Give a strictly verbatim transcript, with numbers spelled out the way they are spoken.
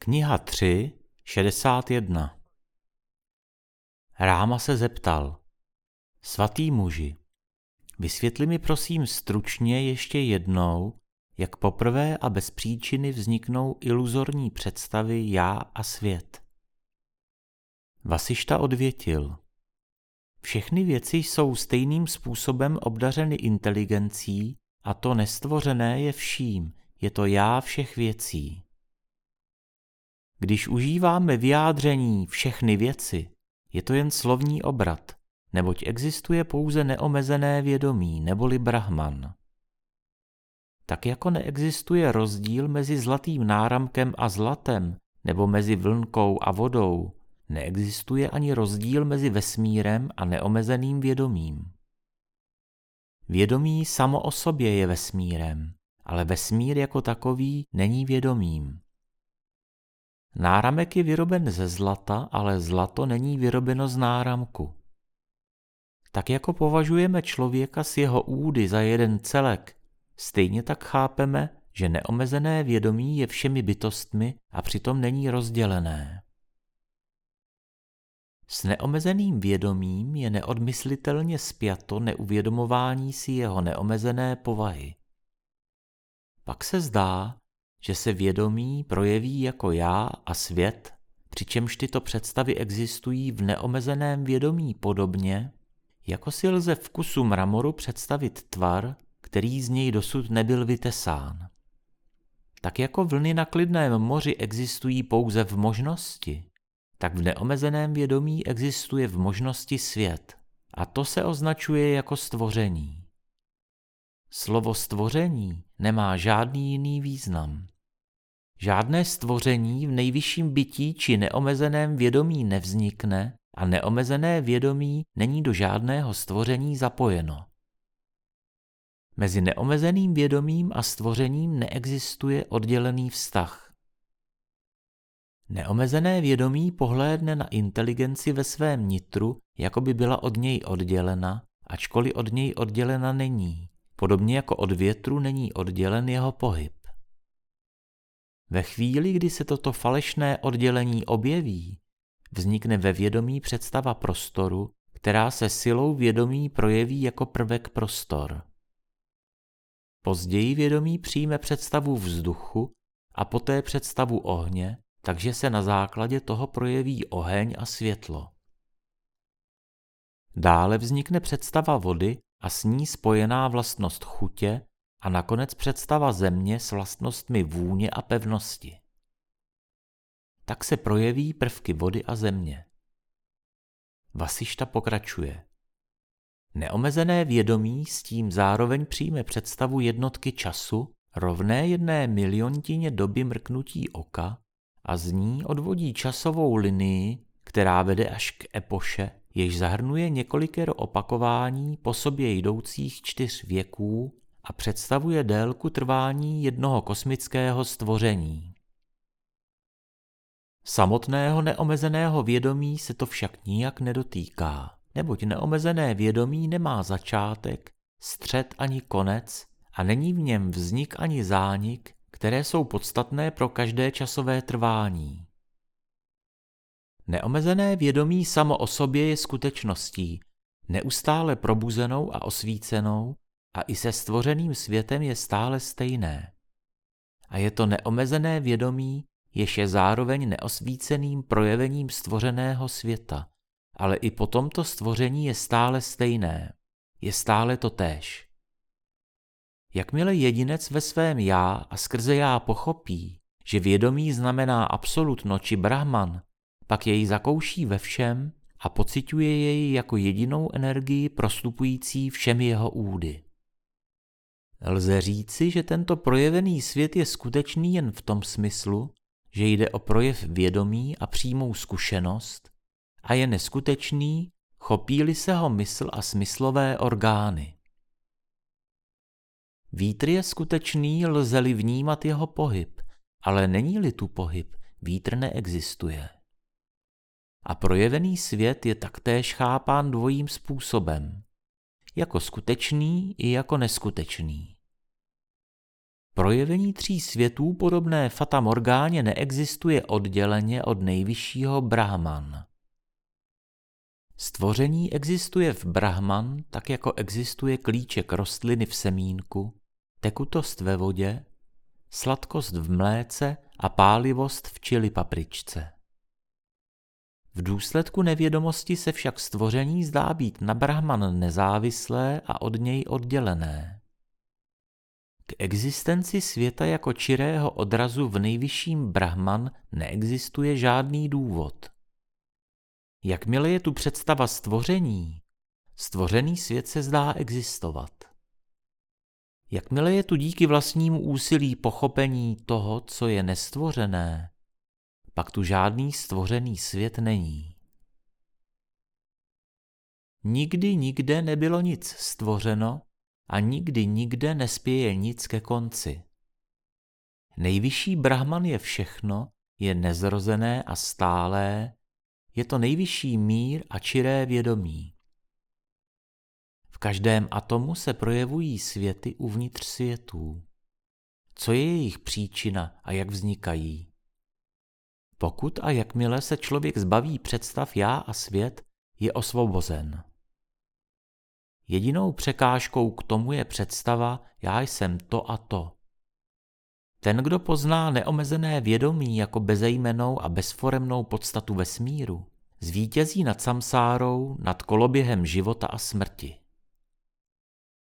Kniha tři, šedesát jedna. Ráma se zeptal: Svatý muži, vysvětli mi prosím stručně ještě jednou, jak poprvé a bez příčiny vzniknou iluzorní představy já a svět. Vasišta odvětil: Všechny věci jsou stejným způsobem obdařeny inteligencí a to nestvořené je vším, je to já všech věcí. Když užíváme vyjádření všechny věci, je to jen slovní obrat, neboť existuje pouze neomezené vědomí, neboli Brahman. Tak jako neexistuje rozdíl mezi zlatým náramkem a zlatem, nebo mezi vlnkou a vodou, neexistuje ani rozdíl mezi vesmírem a neomezeným vědomím. Vědomí samo o sobě je vesmírem, ale vesmír jako takový není vědomím. Náramek je vyroben ze zlata, ale zlato není vyrobeno z náramku. Tak jako považujeme člověka s jeho údy za jeden celek, stejně tak chápeme, že neomezené vědomí je všemi bytostmi a přitom není rozdělené. S neomezeným vědomím je neodmyslitelně spjato neuvědomování si jeho neomezené povahy. Pak se zdá, že se vědomí projeví jako já a svět, přičemž tyto představy existují v neomezeném vědomí podobně, jako si lze v kusu mramoru představit tvar, který z něj dosud nebyl vytesán. Tak jako vlny na klidném moři existují pouze v možnosti, tak v neomezeném vědomí existuje v možnosti svět, a to se označuje jako stvoření. Slovo stvoření nemá žádný jiný význam. Žádné stvoření v nejvyšším bytí či neomezeném vědomí nevznikne a neomezené vědomí není do žádného stvoření zapojeno. Mezi neomezeným vědomím a stvořením neexistuje oddělený vztah. Neomezené vědomí pohlédne na inteligenci ve svém nitru, jako by byla od něj oddělena, ačkoliv od něj oddělena není, podobně jako od větru není oddělen jeho pohyb. Ve chvíli, kdy se toto falešné oddělení objeví, vznikne ve vědomí představa prostoru, která se silou vědomí projeví jako prvek prostor. Později vědomí přijme představu vzduchu a poté představu ohně, takže se na základě toho projeví oheň a světlo. Dále vznikne představa vody a s ní spojená vlastnost chutě a nakonec představa země s vlastnostmi vůně a pevnosti. Tak se projeví prvky vody a země. Vasišta pokračuje. Neomezené vědomí s tím zároveň přijme představu jednotky času, rovné jedné miliontině doby mrknutí oka, a z ní odvodí časovou linii, která vede až k epoše, jež zahrnuje několikero opakování po sobě jdoucích čtyř věků a představuje délku trvání jednoho kosmického stvoření. Samotného neomezeného vědomí se to však nijak nedotýká, neboť neomezené vědomí nemá začátek, střed ani konec a není v něm vznik ani zánik, které jsou podstatné pro každé časové trvání. Neomezené vědomí samo o sobě je skutečností, neustále probuzenou a osvícenou, a i se stvořeným světem je stále stejné. A je to neomezené vědomí, jež je zároveň neosvíceným projevením stvořeného světa, ale i po tomto stvoření je stále stejné, je stále totéž. Jakmile jedinec ve svém já a skrze já pochopí, že vědomí znamená absolutno či Brahman, pak jej zakouší ve všem a pociťuje jej jako jedinou energii prostupující všemi jeho údy. Lze říci, že tento projevený svět je skutečný jen v tom smyslu, že jde o projev vědomí a přímou zkušenost, a je neskutečný, chopí-li se ho mysl a smyslové orgány. Vítr je skutečný, lze-li vnímat jeho pohyb, ale není-li tu pohyb, vítr neexistuje. A projevený svět je taktéž chápán dvojím způsobem, jako skutečný i jako neskutečný. Projevení tří světů podobné Fata Morgáně neexistuje odděleně od nejvyššího Brahman. Stvoření existuje v Brahman, tak jako existuje klíček rostliny v semínku, tekutost ve vodě, sladkost v mléce a pálivost v čili papričce. V důsledku nevědomosti se však stvoření zdá být na Brahman nezávislé a od něj oddělené. K existenci světa jako čirého odrazu v nejvyšším Brahman neexistuje žádný důvod. Jakmile je tu představa stvoření, stvořený svět se zdá existovat. Jakmile je tu díky vlastnímu úsilí pochopení toho, co je nestvořené, pak tu žádný stvořený svět není. Nikdy nikde nebylo nic stvořeno a nikdy nikde nespěje nic ke konci. Nejvyšší Brahman je všechno, je nezrozené a stálé, je to nejvyšší mír a čiré vědomí. V každém atomu se projevují světy uvnitř světů. Co je jejich příčina a jak vznikají? Pokud a jakmile se člověk zbaví představ já a svět, je osvobozen. Jedinou překážkou k tomu je představa já jsem to a to. Ten, kdo pozná neomezené vědomí jako bezejmennou a bezforemnou podstatu vesmíru, zvítězí nad samsárou, nad koloběhem života a smrti.